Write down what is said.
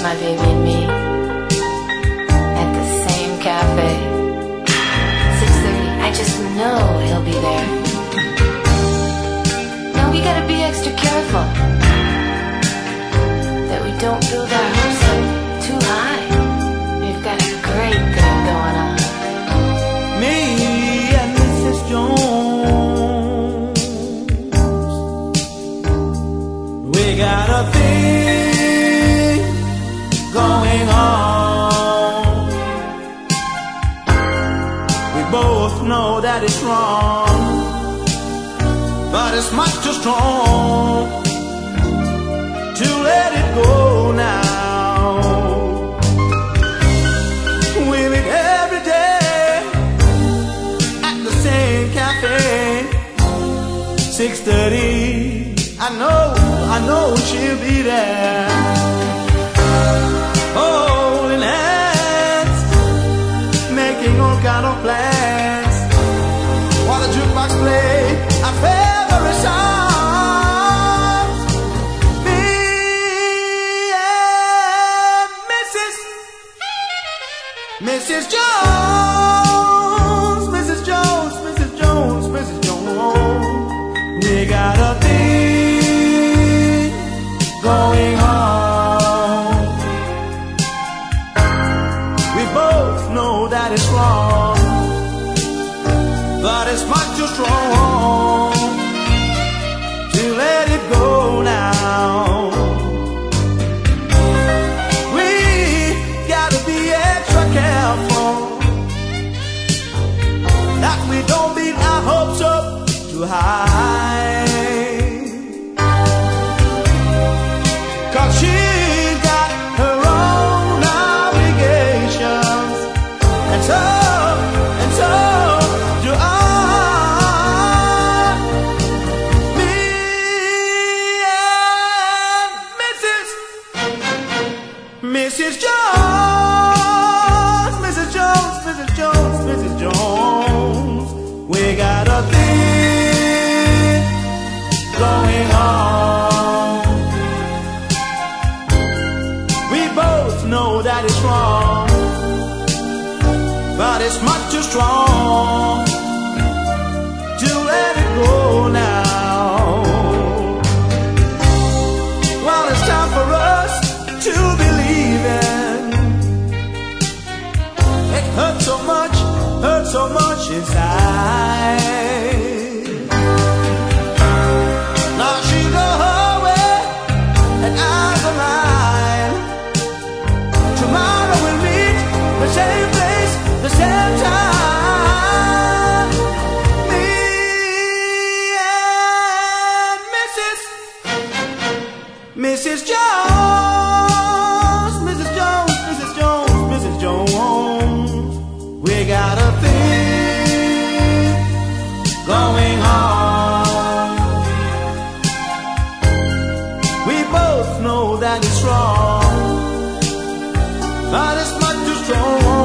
my baby and me at the same cafe. 6:30, I just know he'll be there. Now we gotta be extra careful that we don't build our hopes up too high. We've got a great thing going on. Me and Mrs. Jones, we got a thing going on. We both know that it's wrong, but it's much too strong to let it go now. We meet every day at the same cafe. 6:30, I know she'll be there, holding hands, making all kind of plans, while the jukebox plays our favorite songs. Me and Mrs. Jones, Mrs. Jones, Mrs. Jones, Mrs. Jones, we got a thing going on. We both know that it's wrong, but it's much too strong to let it go now. We gotta be extra careful that we don't beat our hopes up too high, 'cause she's got her own obligations, and so do I. Me and Mrs. Jones, Mrs. Jones, Mrs. Jones, Mrs. Jones, we got a thing going on. We both know that it's wrong, but it's much too strong to let it go now. Well, it's time for us to believe in. It hurts so much inside. Now she go her way and I'll go mine. Tomorrow we'll meet the same place, the same time. Me and Mrs. Jones, Mrs. Jones, Mrs. Jones, Mrs. Jones, we got a thing going on. We both know that it's wrong, but it's much too strong